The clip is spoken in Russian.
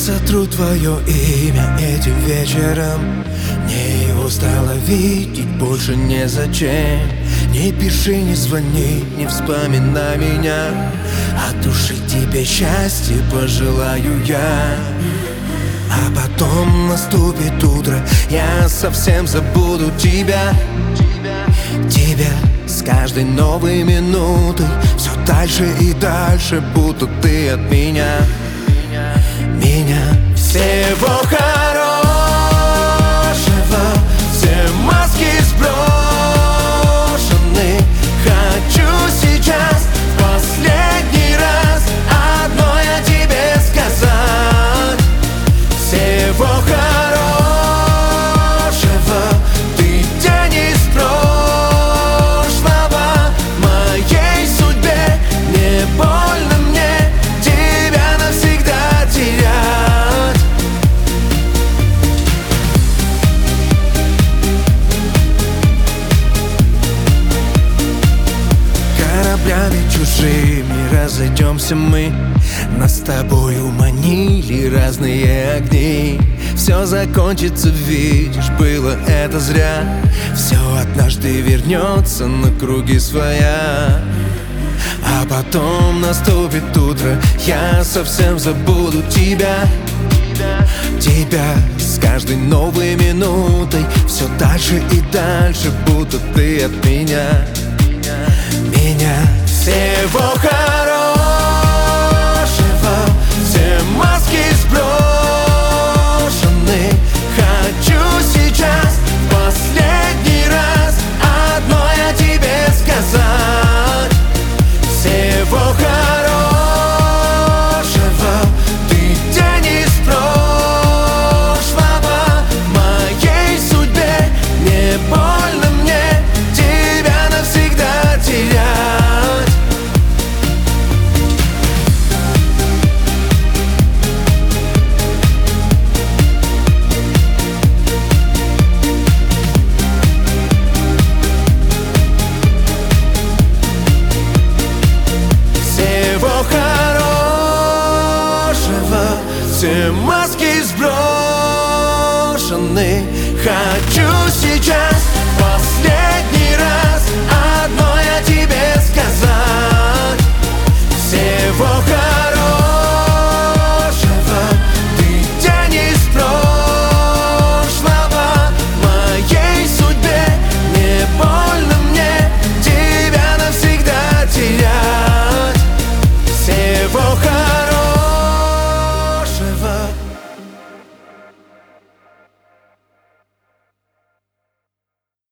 сотру твое имя этим вечером. Мне его стало видеть больше незачем. Не пиши, не звони, не вспоминай меня. От души тебе счастья пожелаю я. А потом наступит утро, я совсем забуду тебя. Тебя с каждой новой минутой все дальше и дальше, будто ты от меня. Всего хорошего, все маски сброшены. Хочу сейчас в последний раз одно я тебе сказать. Всего хорошего, ты тень из прошлого. Моей судьбе не больно мне тебя навсегда терять. Кораблями чужими разойдемся мы. Нас с тобою манили разные огни. Все закончится, видишь, было это зря. Все однажды вернется на круги своя. А потом наступит утро, я совсем забуду тебя. Тебя с каждой новой минутой все дальше и дальше, будто ты от меня. Всего хорошего, все маски сброшены. Хочу сейчас в последний раз одно я тебе сказать. Всего хорошего, ты тень из прошлого. Моей судьбе не больно мне тебя навсегда терять. Все маски сброшены.